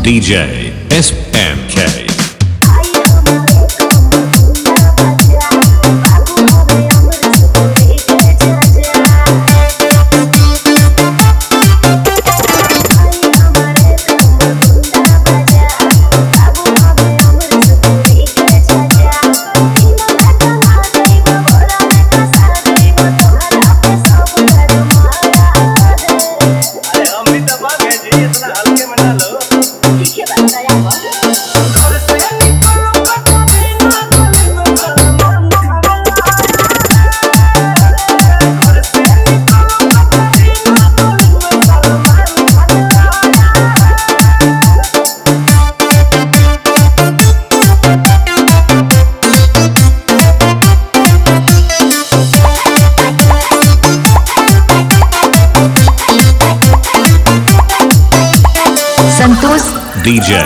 DJ SMK. Santosh DJ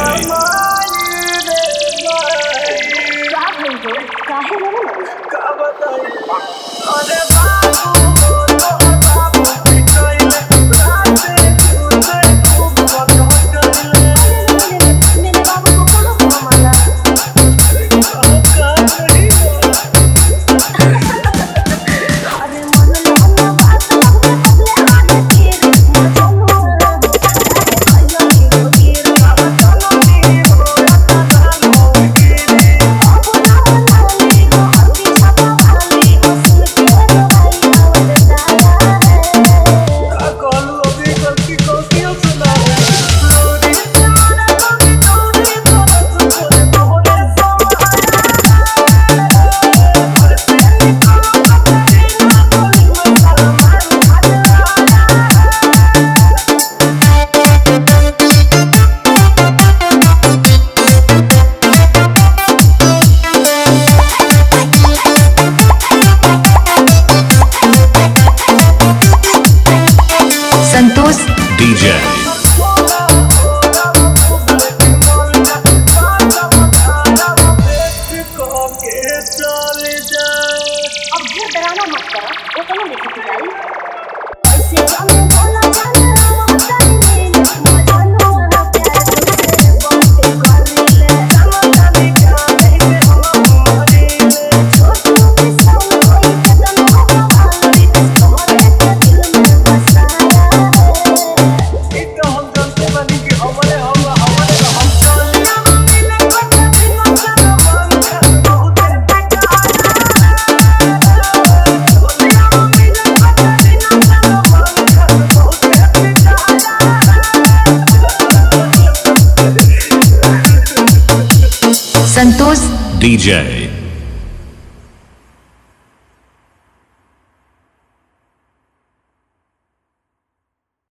Santosh DJ अब फिर डराना मत करो, वो तो नहीं दिखती भाई। ऐसे रंग बोला जाना होता है, मजानो वाला प्यार तुझसे बातें कर ले, समझा भी जाने के हम मरेंगे। छोटू के संग कोई कदम हमारी तुम्हारे दिल में बसाया है। एक हम जानते बनी कि हमारे हम चले ना मिले पता भी मत करो, बहुत संतोष DJ